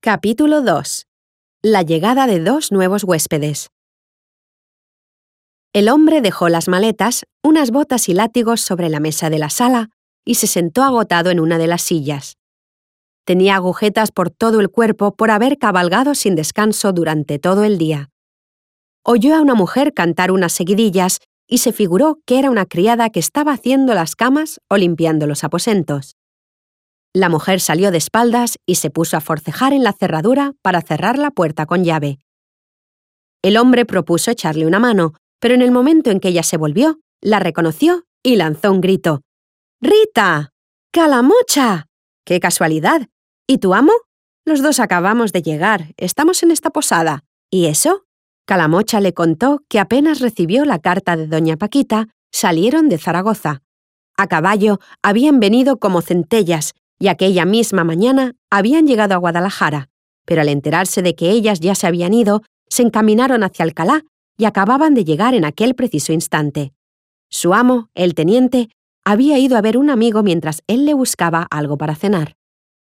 Capítulo 2. La llegada de dos nuevos huéspedes. El hombre dejó las maletas, unas botas y látigos sobre la mesa de la sala y se sentó agotado en una de las sillas. Tenía agujetas por todo el cuerpo por haber cabalgado sin descanso durante todo el día. Oyó a una mujer cantar unas seguidillas y se figuró que era una criada que estaba haciendo las camas o limpiando los aposentos. La mujer salió de espaldas y se puso a forcejar en la cerradura para cerrar la puerta con llave. El hombre propuso echarle una mano, pero en el momento en que ella se volvió, la reconoció y lanzó un grito. «¡Rita! ¡Calamocha! ¡Qué casualidad! ¿Y tu amo? Los dos acabamos de llegar, estamos en esta posada. ¿Y eso?» Calamocha le contó que apenas recibió la carta de doña Paquita, salieron de Zaragoza. A caballo habían venido como centellas, y aquella misma mañana habían llegado a Guadalajara, pero al enterarse de que ellas ya se habían ido, se encaminaron hacia Alcalá y acababan de llegar en aquel preciso instante. Su amo, el teniente, había ido a ver un amigo mientras él le buscaba algo para cenar.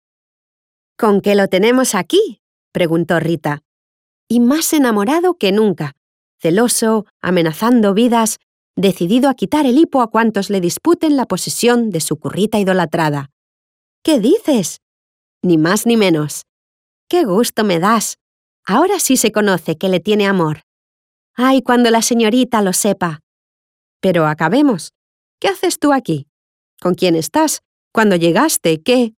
«¿Con qué lo tenemos aquí?», preguntó Rita. Y más enamorado que nunca, celoso, amenazando vidas, decidido a quitar el hipo a cuantos le disputen la posesión de su currita idolatrada. «¿Qué dices?» «Ni más ni menos». «¡Qué gusto me das! Ahora sí se conoce que le tiene amor. ¡Ay, cuando la señorita lo sepa!» «Pero acabemos. ¿Qué haces tú aquí? ¿Con quién estás? ¿Cuándo llegaste? ¿Qué?»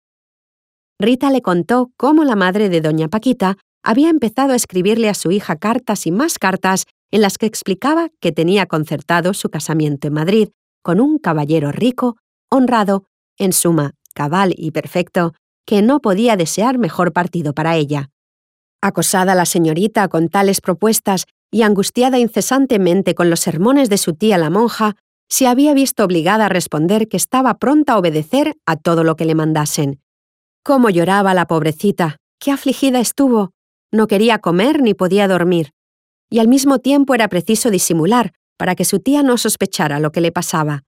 Rita le contó cómo la madre de doña Paquita había empezado a escribirle a su hija cartas y más cartas en las que explicaba que tenía concertado su casamiento en Madrid con un caballero rico, honrado, en suma, cabal y perfecto, que no podía desear mejor partido para ella. Acosada la señorita con tales propuestas y angustiada incesantemente con los sermones de su tía la monja, se había visto obligada a responder que estaba pronta a obedecer a todo lo que le mandasen. Cómo lloraba la pobrecita, qué afligida estuvo, no quería comer ni podía dormir. Y al mismo tiempo era preciso disimular para que su tía no sospechara lo que le pasaba.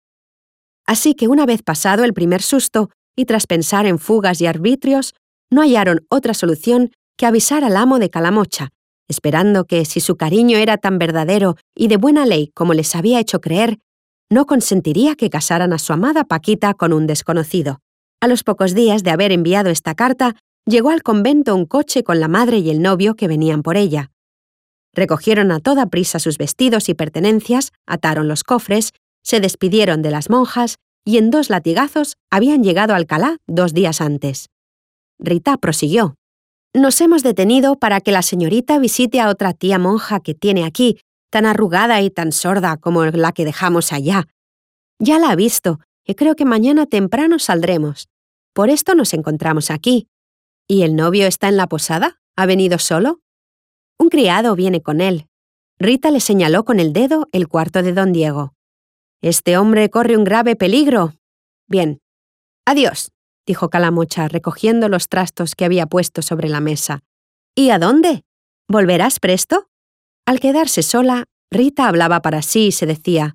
Así que una vez pasado el primer susto, y tras pensar en fugas y arbitrios, no hallaron otra solución que avisar al amo de Calamocha, esperando que, si su cariño era tan verdadero y de buena ley como les había hecho creer, no consentiría que casaran a su amada Paquita con un desconocido. A los pocos días de haber enviado esta carta, llegó al convento un coche con la madre y el novio que venían por ella. Recogieron a toda prisa sus vestidos y pertenencias, ataron los cofres, se despidieron de las monjas y en 2 latigazos habían llegado a Alcalá 2 días antes. Rita prosiguió. «Nos hemos detenido para que la señorita visite a otra tía monja que tiene aquí, tan arrugada y tan sorda como la que dejamos allá. Ya la ha visto, y creo que mañana temprano saldremos. Por esto nos encontramos aquí. ¿Y el novio está en la posada? ¿Ha venido solo?» «Un criado viene con él». Rita le señaló con el dedo el cuarto de don Diego. «Este hombre corre un grave peligro. Bien. Adiós», dijo Calamocha, recogiendo los trastos que había puesto sobre la mesa. «¿Y a dónde? ¿Volverás presto?» Al quedarse sola, Rita hablaba para sí y se decía: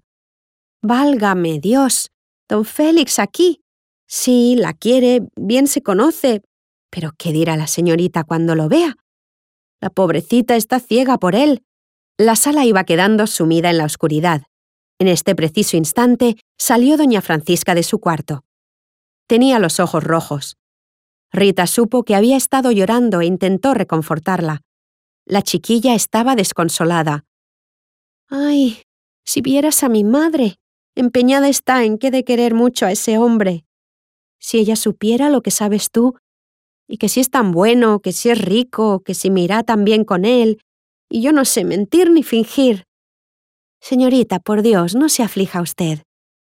«Válgame Dios, don Félix aquí. Sí, la quiere, bien se conoce. Pero ¿qué dirá la señorita cuando lo vea? La pobrecita está ciega por él». La sala iba quedando sumida en la oscuridad. En este preciso instante salió doña Francisca de su cuarto. Tenía los ojos rojos. Rita supo que había estado llorando e intentó reconfortarla. La chiquilla estaba desconsolada. «Ay, si vieras a mi madre, empeñada está en que he de querer mucho a ese hombre. Si ella supiera lo que sabes tú, y que si es tan bueno, que si es rico, que si me irá tan bien con él, y yo no sé mentir ni fingir. Señorita, por Dios, no se aflija usted».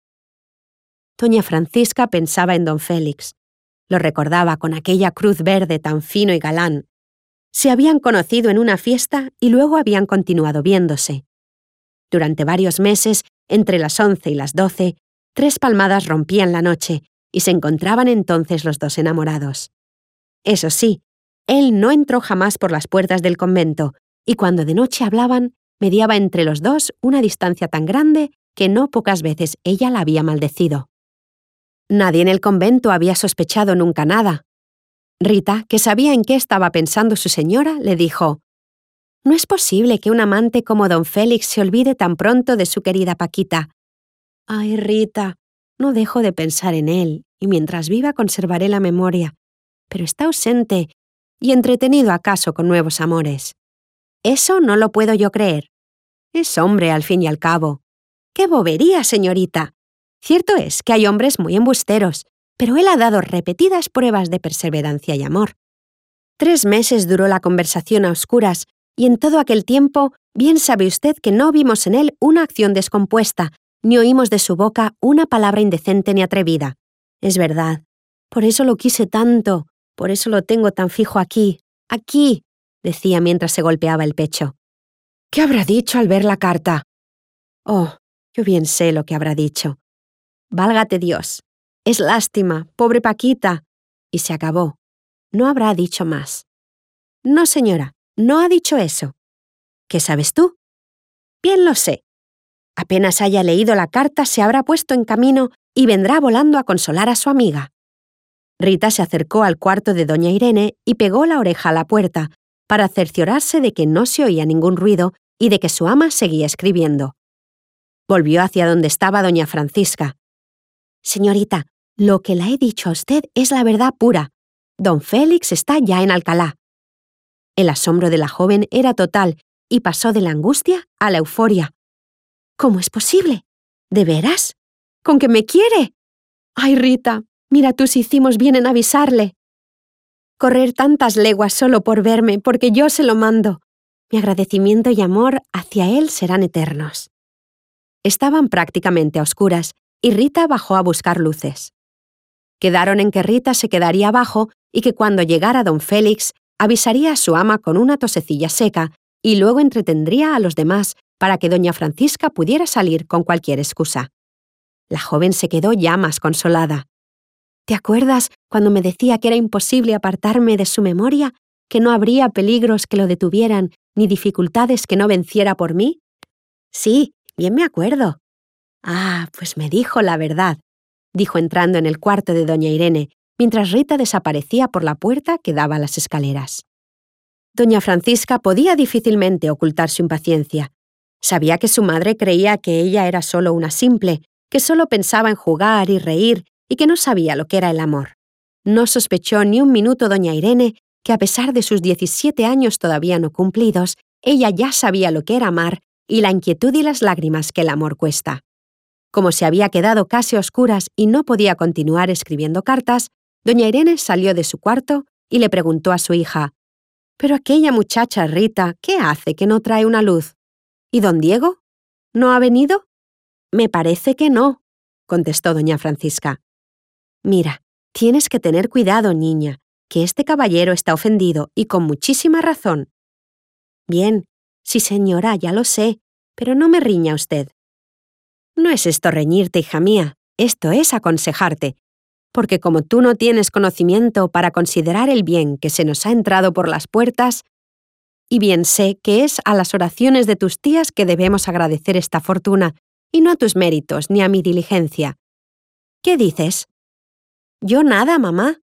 Doña Francisca pensaba en don Félix. Lo recordaba con aquella cruz verde tan fino y galán. Se habían conocido en una fiesta y luego habían continuado viéndose. Durante varios meses, entre las 11 y las 12, 3 palmadas rompían la noche y se encontraban entonces los dos enamorados. Eso sí, él no entró jamás por las puertas del convento y cuando de noche hablaban, mediaba entre los dos una distancia tan grande que no pocas veces ella la había maldecido. Nadie en el convento había sospechado nunca nada. Rita, que sabía en qué estaba pensando su señora, le dijo: «No es posible que un amante como don Félix se olvide tan pronto de su querida Paquita». «Ay, Rita, no dejo de pensar en él, y mientras viva conservaré la memoria. Pero está ausente y entretenido acaso con nuevos amores». «Eso no lo puedo yo creer. Es hombre al fin y al cabo». «¡Qué bobería, señorita! Cierto es que hay hombres muy embusteros, pero él ha dado repetidas pruebas de perseverancia y amor». 3 meses duró la conversación a oscuras, y en todo aquel tiempo, bien sabe usted que no vimos en él una acción descompuesta, ni oímos de su boca una palabra indecente ni atrevida. Es verdad. Por eso lo quise tanto, por eso lo tengo tan fijo aquí, aquí, decía mientras se golpeaba el pecho. ¿Qué habrá dicho al ver la carta? Oh, yo bien sé lo que habrá dicho. Válgate Dios. Es lástima, pobre Paquita. Y se acabó. No habrá dicho más. No, señora, no ha dicho eso. ¿Qué sabes tú? Bien lo sé. Apenas haya leído la carta, se habrá puesto en camino y vendrá volando a consolar a su amiga. Rita se acercó al cuarto de doña Irene y pegó la oreja a la puerta para cerciorarse de que no se oía ningún ruido y de que su ama seguía escribiendo. Volvió hacia donde estaba doña Francisca. «Señorita, lo que la he dicho a usted es la verdad pura. Don Félix está ya en Alcalá». El asombro de la joven era total y pasó de la angustia a la euforia. «¿Cómo es posible? ¿De veras? ¿Con que me quiere? Ay, Rita, mira tú si hicimos bien en avisarle. Correr tantas leguas solo por verme, porque yo se lo mando. Mi agradecimiento y amor hacia él serán eternos». Estaban prácticamente a oscuras y Rita bajó a buscar luces. Quedaron en que Rita se quedaría abajo y que cuando llegara don Félix avisaría a su ama con una tosecilla seca y luego entretendría a los demás para que doña Francisca pudiera salir con cualquier excusa. La joven se quedó ya más consolada. «¿Te acuerdas cuando me decía que era imposible apartarme de su memoria, que no habría peligros que lo detuvieran ni dificultades que no venciera por mí?» «Sí, bien me acuerdo». «Ah, pues me dijo la verdad», dijo entrando en el cuarto de doña Irene, mientras Rita desaparecía por la puerta que daba a las escaleras. Doña Francisca podía difícilmente ocultar su impaciencia. Sabía que su madre creía que ella era solo una simple, que solo pensaba en jugar y reír y que no sabía lo que era el amor. No sospechó ni un minuto doña Irene que a pesar de sus 17 años todavía no cumplidos, ella ya sabía lo que era amar y la inquietud y las lágrimas que el amor cuesta. Como se había quedado casi a oscuras y no podía continuar escribiendo cartas, doña Irene salió de su cuarto y le preguntó a su hija: «Pero aquella muchacha Rita, ¿qué hace que no trae una luz? ¿Y don Diego? ¿No ha venido?» «Me parece que no», contestó doña Francisca. «Mira, tienes que tener cuidado, niña, que este caballero está ofendido y con muchísima razón». «Bien, sí señora, ya lo sé, pero no me riña usted». «No es esto reñirte, hija mía, esto es aconsejarte, porque como tú no tienes conocimiento para considerar el bien que se nos ha entrado por las puertas, y bien sé que es a las oraciones de tus tías que debemos agradecer esta fortuna, y no a tus méritos ni a mi diligencia. ¿Qué dices?» «Yo nada, mamá».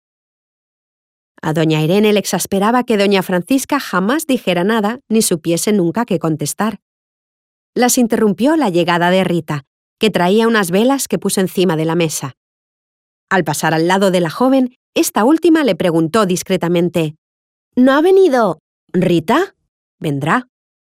A doña Irene le exasperaba que doña Francisca jamás dijera nada ni supiese nunca qué contestar. Las interrumpió la llegada de Rita, que traía unas velas que puso encima de la mesa. Al pasar al lado de la joven, esta última le preguntó discretamente: «¿No ha venido Rita?» «Vendrá».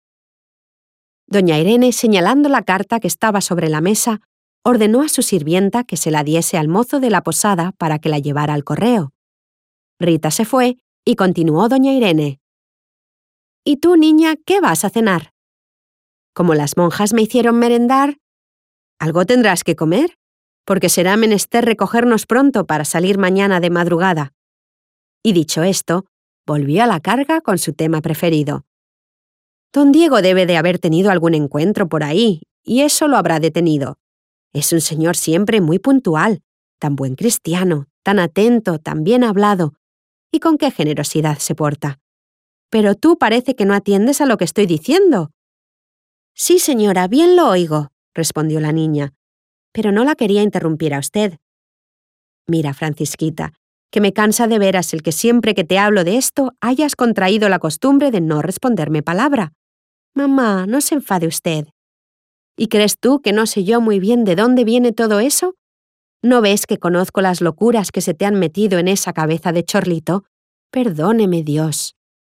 Doña Irene, señalando la carta que estaba sobre la mesa, ordenó a su sirvienta que se la diese al mozo de la posada para que la llevara al correo. Rita se fue y continuó doña Irene: «¿Y tú, niña, qué vas a cenar?» «Como las monjas me hicieron merendar, algo tendrás que comer, porque será menester recogernos pronto para salir mañana de madrugada». Y dicho esto, volvió a la carga con su tema preferido. «Don Diego debe de haber tenido algún encuentro por ahí, y eso lo habrá detenido. Es un señor siempre muy puntual, tan buen cristiano, tan atento, tan bien hablado, y con qué generosidad se porta. Pero tú parece que no atiendes a lo que estoy diciendo». «Sí, señora, bien lo oigo», respondió la niña, «pero no la quería interrumpir a usted». «Mira, Francisquita, que me cansa de veras el que siempre que te hablo de esto hayas contraído la costumbre de no responderme palabra. Mamá, no se enfade usted. ¿Y crees tú que no sé yo muy bien de dónde viene todo eso? ¿No ves que conozco las locuras que se te han metido en esa cabeza de chorlito? Perdóneme, Dios.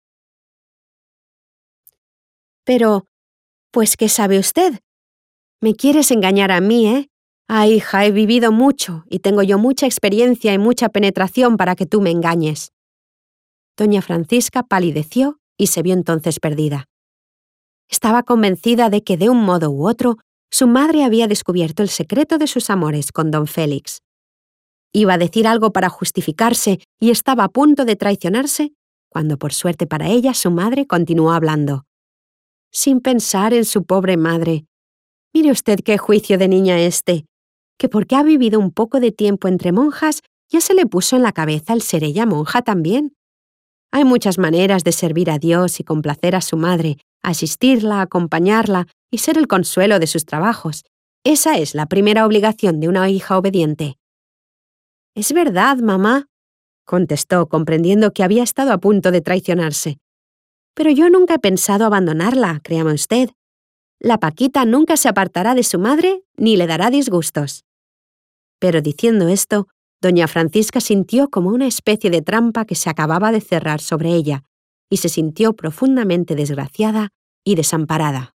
Pero, pues, ¿qué sabe usted? Me quieres engañar a mí, ¿eh? Ah, hija, he vivido mucho y tengo yo mucha experiencia y mucha penetración para que tú me engañes. Doña Francisca palideció y se vio entonces perdida. Estaba convencida de que de un modo u otro su madre había descubierto el secreto de sus amores con don Félix. Iba a decir algo para justificarse y estaba a punto de traicionarse, cuando por suerte para ella su madre continuó hablando. Sin pensar en su pobre madre. Mire usted qué juicio de niña este, que porque ha vivido un poco de tiempo entre monjas ya se le puso en la cabeza el ser ella monja también. Hay muchas maneras de servir a Dios y complacer a su madre, asistirla, acompañarla y ser el consuelo de sus trabajos. Esa es la primera obligación de una hija obediente. «Es verdad, mamá», contestó, comprendiendo que había estado a punto de traicionarse. «Pero yo nunca he pensado abandonarla, créame usted. La Paquita nunca se apartará de su madre ni le dará disgustos». Pero diciendo esto, doña Francisca sintió como una especie de trampa que se acababa de cerrar sobre ella y se sintió profundamente desgraciada y desamparada.